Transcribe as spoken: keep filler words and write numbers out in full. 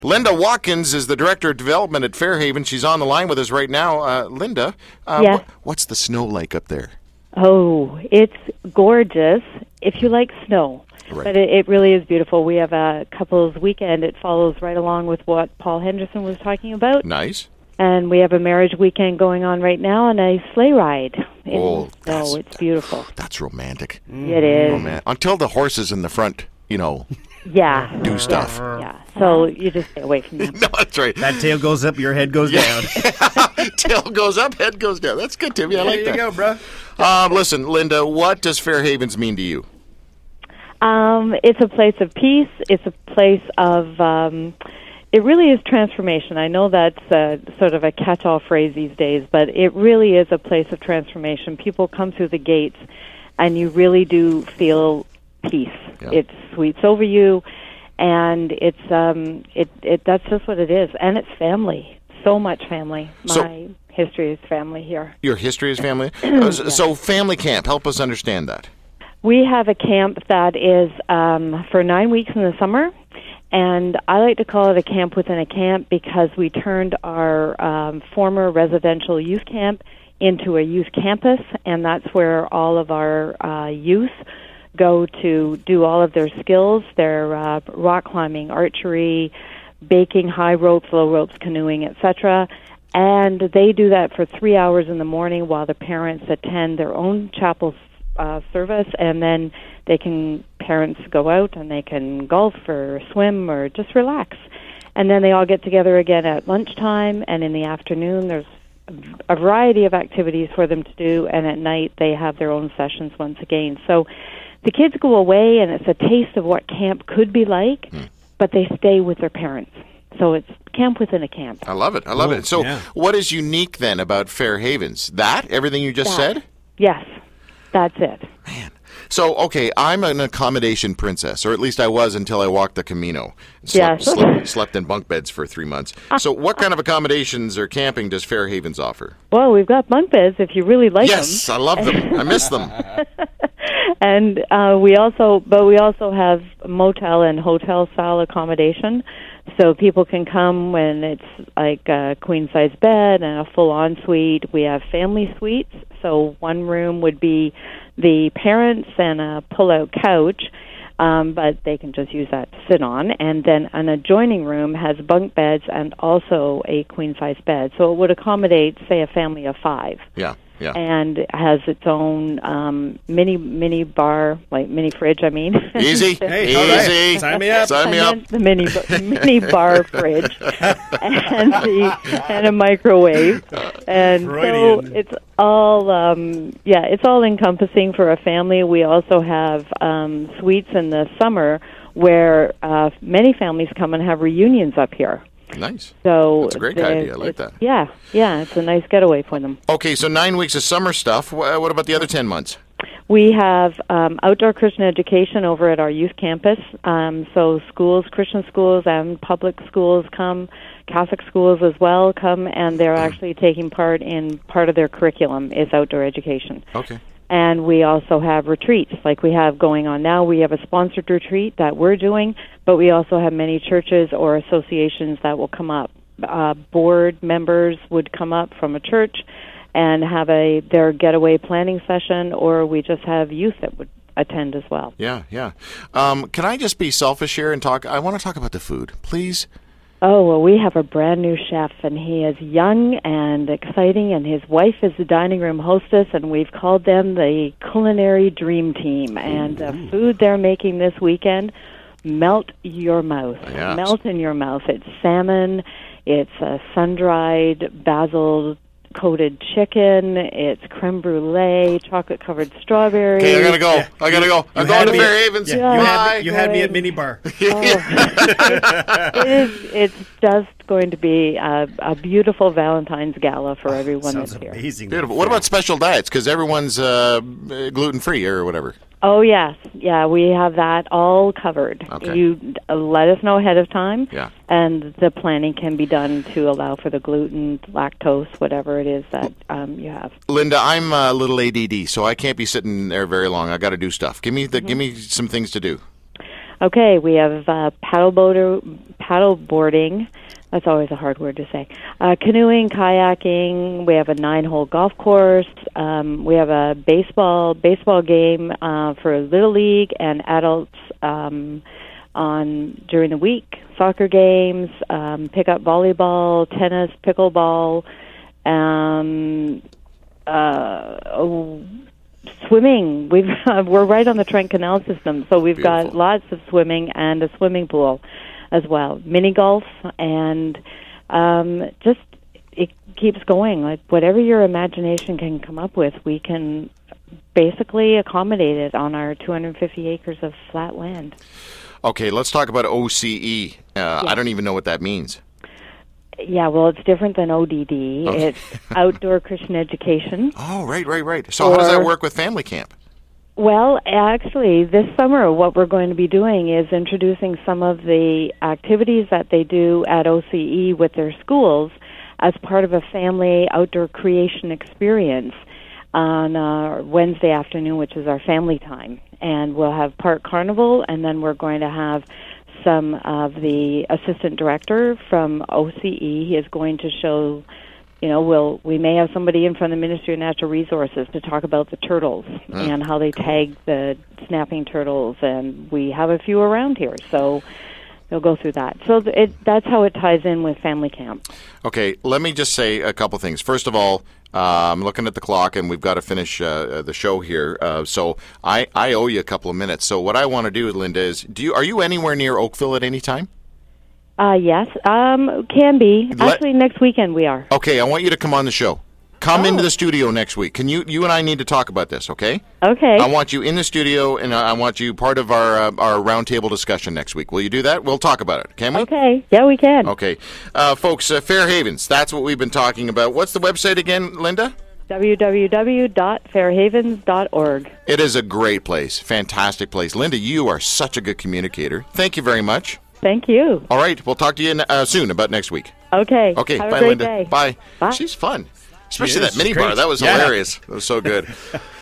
Linda Watkins is the Director of Development at Fairhaven. She's on the line with us right now. Uh, Linda, uh, Yes. wh- what's the snow like up there? Oh, it's gorgeous if you like snow. Right. But it, it really is beautiful. We have a couples weekend. It follows right along with what Paul Henderson was talking about. Nice. And we have a marriage weekend going on right now and a sleigh ride. in Oh, the that's- snow. It's beautiful. That's romantic. It is. Oh, man. Until the horses in the front, you know, Yeah. do stuff. Yeah. So you just stay away from them. No, that's right. That tail goes up, your head goes down. Tail goes up, head goes down. That's good, Timmy. I like there you that. go, bro. Um, listen, Linda, what does Fairhavens mean to you? Um, it's a place of peace. It's a place of, um, it really is transformation. I know that's uh, sort of a catch-all phrase these days, but it really is a place of transformation. People come through the gates, and you really do feel peace. Yeah. It sweeps over you, and it's um, it, it that's just what it is. And it's family. So much family. So- My history is family here. Your history is family? Uh, s- So family camp, help us understand that. We have a camp that is um, for nine weeks in the summer, and I like to call it a camp within a camp because we turned our um, former residential youth camp into a youth campus, and that's where all of our uh, youth go to do all of their skills, their uh, rock climbing, archery, baking, high ropes, low ropes, canoeing, et cetera. And they do that for three hours in the morning while the parents attend their own chapel uh, service, and then they can, parents go out and they can golf or swim or just relax. And then they all get together again at lunchtime, and in the afternoon there's a variety of activities for them to do, and at night they have their own sessions once again. So the kids go away, and it's a taste of what camp could be like, Mm. but they stay with their parents. So it's camp within a camp. I love it. I love Cool. it. So Yeah. what is unique then about Fairhavens? That? Everything you just That. said? Yes, that's it. Man. So, okay, I'm an accommodation princess, or at least I was until I walked the Camino. Slept, Yes. slept, slept in bunk beds for three months. So what kind of accommodations or camping does Fairhavens offer? Well, we've got bunk beds if you really like Yes, I love them. I miss them. them. And uh, we also, but we also have motel and hotel style accommodation, so people can come when it's like a queen size bed and a full ensuite. We have family suites, so one room would be the parents and a pull out couch. Um, but they can just use that to sit on. And then an adjoining room has bunk beds and also a queen-size bed. So it would accommodate, say, a family of five. Yeah, yeah. And has its own um, mini mini bar, like mini fridge, I mean. Easy, Hey, all right. easy. Sign me up. Sign me I up. meant the mini mini bar fridge and the and a microwave, and Freudian. so it's all um, yeah, it's all encompassing for a family. We also have um, suites in the summer where uh, many families come and have reunions up here. Nice. So That's a great the- idea. I like it's- that. Yeah, yeah, it's a nice getaway for them. Okay, so nine weeks of summer stuff. Wha- What about the other ten months? We have um, outdoor Christian education over at our youth campus. Um, so schools, Christian schools and public schools come, Catholic schools as well come, and they're actually taking part in part of their curriculum is outdoor education. Okay. And we also have retreats like we have going on now. We have a sponsored retreat that we're doing, but we also have many churches or associations that will come up. Uh, board members would come up from a church and have a their getaway planning session, or we just have youth that would attend as well. Yeah, yeah. Um, can I just be selfish here and talk? I want to talk about the food, please. Oh, well, we have a brand new chef, and he is young and exciting, and his wife is the dining room hostess, and we've called them the Culinary Dream Team. And the food they're making this weekend, melt your mouth. Yes. Melt in your mouth. It's salmon, it's uh, sun-dried basil coated chicken, it's creme brulee, chocolate covered strawberries. Okay, I gotta go. I gotta go. I'm You going had to me- Fairhavens. Yeah, you, Yeah. had Bye. me, you had me at Good. mini bar. Oh, it is, it's just going to be a, a beautiful Valentine's gala for everyone Sounds that's here. amazing. Beautiful. What about special diets? Because everyone's uh, gluten free or whatever. Oh, yes. Yeah, we have that all covered. Okay. You uh, let us know ahead of time, Yeah. and the planning can be done to allow for the gluten, lactose, whatever it is that um, you have. Linda, I'm a little A D D, so I can't be sitting there very long. I got to do stuff. Give me the, Mm-hmm. give me some things to do. Okay, we have uh, paddle boater, paddle boarding. That's always a hard word to say. Uh, canoeing, kayaking. We have a nine-hole golf course. Um, we have a baseball baseball game uh, for Little League and adults um, on during the week. Soccer games, um, pickup volleyball, tennis, pickleball. Um, uh, oh, swimming. We've uh, we're right on the Trent Canal system, so we've Beautiful. got lots of swimming and a swimming pool as well. Mini golf, and um, just it keeps going. Like whatever your imagination can come up with, we can basically accommodate it on our two hundred fifty acres of flat land. Okay, let's talk about O C E. Uh, I don't even know what that means. Yeah, well, it's different than O D D. Okay. It's Outdoor Christian Education. Oh, right, right, right. So how does that Or- work with family camp? Well, actually, this summer, what we're going to be doing is introducing some of the activities that they do at O C E with their schools as part of a family outdoor creation experience on uh, Wednesday afternoon, which is our family time. And we'll have Park Carnival, and then we're going to have some of the assistant director from O C E. He is going to show, you know, we'll, we may have somebody in from the Ministry of Natural Resources to talk about the turtles Mm. and how they tag the snapping turtles, and we have a few around here, so they'll go through that. So th- it, that's how it ties in with family camp. Okay, let me just say a couple things. First of all, uh, I'm looking at the clock, and we've got to finish uh, the show here. Uh, so I, I owe you a couple of minutes. So what I want to do, Linda, is do you are you anywhere near Oakville at any time? Uh, yes, um, can be. Let- Actually, next weekend we are. Okay, I want you to come on the show. Come Oh. into the studio next week. Can you you and I need to talk about this, okay? Okay. I want you in the studio, and I want you part of our uh, our roundtable discussion next week. Will you do that? We'll talk about it, can we? Okay. Yeah, we can. Okay. Uh, folks, uh, Fair Havens, that's what we've been talking about. What's the website again, Linda? w w w dot fair havens dot org. It is a great place. Fantastic place. Linda, you are such a good communicator. Thank you very much. Thank you. All right, we'll talk to you uh, soon about next week. Okay. Okay, Have bye, a great Linda. day. Bye. Bye. She's fun. Especially is. that mini Great. bar. That was Yeah. hilarious. That was so good.